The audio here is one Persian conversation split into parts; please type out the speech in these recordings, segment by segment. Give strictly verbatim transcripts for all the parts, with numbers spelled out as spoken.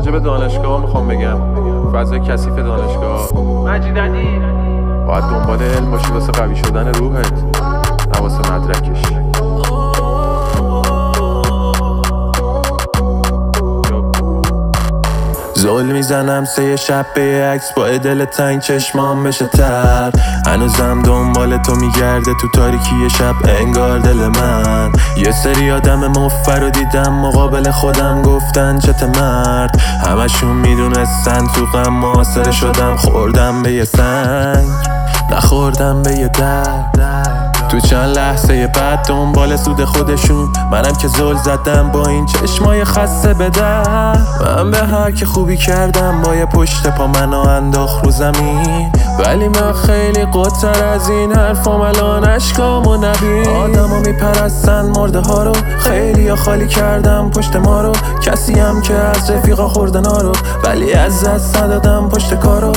راجع به دانشگاه میخوام بگم، فضای کثیف دانشگاه. مجیدنی باید دنبال علم باشی واسه قوی شدن روحت، نه واسه مدرکش. زل میزنم سه شب به عکس با دل تنگ چشمام بشه تر. هنوزم دنبال تو میگرده تو تاریکی شب انگار دل من. یه سری آدم مفر رو دیدم مقابل خودم گفتن چت مرد. همشون میدونستن تو غم معاصره شدم، خوردم به یه سنگ نخوردم به یه درد. تو چند لحظه بعد دنبال سود خودشون، منم که زل زدم با این چشمای خسته به در. من به هر که خوبی کردم با یه پشت پا منو انداخت رو زمین، ولی من خیلی قدتر از این حرفام الان اشکامو نبین. آدما میپرستن مرده ها رو، خیلی ها خالی کردم پشت ما رو. کسی هم که از رفیقا خوردن ها رو، ولی از دست ندادم پشت کارو.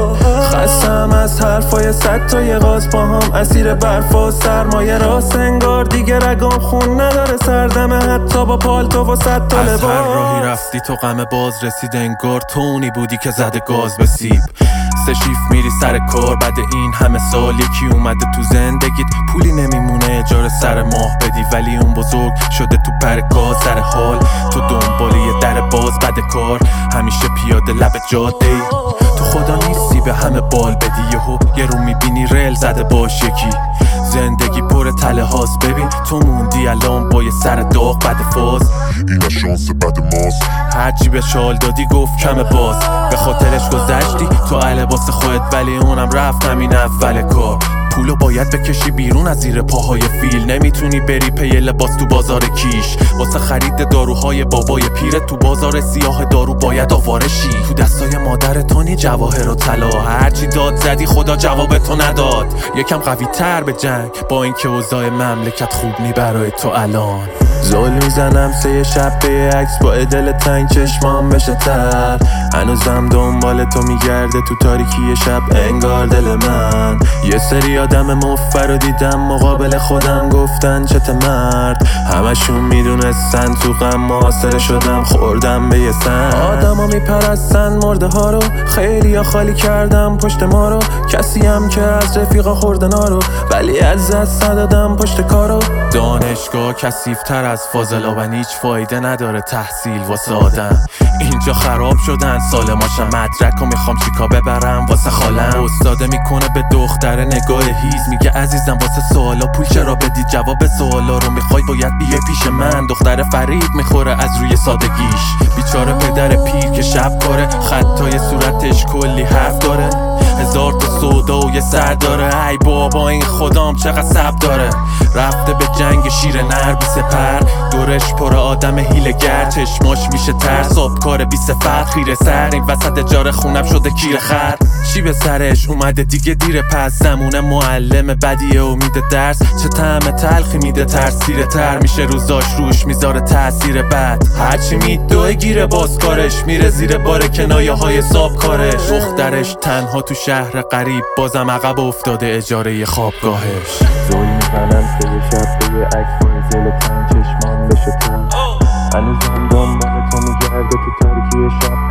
خستم از حرفای صد تا یه غاز پاهام اسیر برف و سرمایه راست انگار دیگه رگام خون نداره سردمه حتی با پالتو و صد تا لباس. از هر راهی رفتی تو غم باز رسید انگار تو اونی بودی که زده گاز به سیب. سه شیف میری سر کار بعد این همه سال، یکی اومده تو زندگیت پولی نمیمونه اجاره سر ماه بدی، ولی اون بزرگ شده تو پرکار سر حال. تو دنبال یه در باز بد کار، همیشه پیاده لب جاده ای. تو خدا نیستی به همه بال بدی، یهو یه رو میبینی ریل زده باش یکی. زندگی پر تله هاست ببین تو موندی الان با یه سر داغ بد فاز. این شانس بد ماست، هرچی به شال دادی گفت کم باز. به خاطرش گذشتی تو لباس خودت، ولی اونم رفت همین اول کار. پولو باید بکشی بیرون از زیر پاهای فیل، نمیتونی بری پی لباس تو بازار کیش. واسه خرید داروهای بابای پیره تو بازار سیاه دارو باید آواره شی. تو دستای مادر تو نی جواهر و طلا، هرچی داد زدی خدا جواب تو نداد. یکم قوی تر به جنگ با اینکه اوضاع مملکت خوب نی برای تو الان. زل میزنم سه شب به عکس با دل تنگ چشمام بشه تر. هنوزم دنبال تو میگرده تو تاریکی شب انگار دل من. یه سری آدم مفر رو دیدم مقابل خودم گفتن چت مرد. همشون میدونستن تو غم معاصره شدم، خوردم به یه سنگ. آدما میپرستن مرده ها رو، خیلی ها خالی کردم پشت ما رو. کسی هم که از رفیقا خوردن ها رو، ولی از دست ندادم پشت کارو. دانشگاه کثیف‌تر از فاضلا و هیچ فایده نداره تحصیل واسه آدم. اینجا خراب شدن سالماشم، مدرک و میخوام چیکا ببرم واسه خالم. استاده میکنه به دختر نگاه هیز، میگه عزیزم واسه سوالا پول چرا بدی؟ جواب سوالا رو میخوای باید بیای پیش من. دختر فریب میخوره از روی سادگیش، بیچاره پدر پیر که شب کاره. خطای صورتش کلی حرف داره، هزار تا سودا و یه سر داره. ای بابا این خدام چقدر صبر داره. رفته به جنگ شیر نر بی سپر، دورش پر آدم هیله‌گر. چشماش میشه ترس، کار بی صفت خیره سر. این وسط جار خونم شده کیر خر. چی به سرش اومده دیگه دیره، پس زمونه معلم بدیه و میده درس. چه طعم تلخی میده ترسیره تر، میشه روزاش روش میذاره تاثیر بد. هرچی میدوه گیره باز کارش، میره زیر بار کنایه های ساب کارش. دخترش تنها تو شهر غریب، بازم عقب افتاده اجاره خوابگاهش. زل میزنم سه شب به یه عکس با دل تنگ چشمام بشه تر. هنوزم دنبال تو میگرده تو تاریکی شب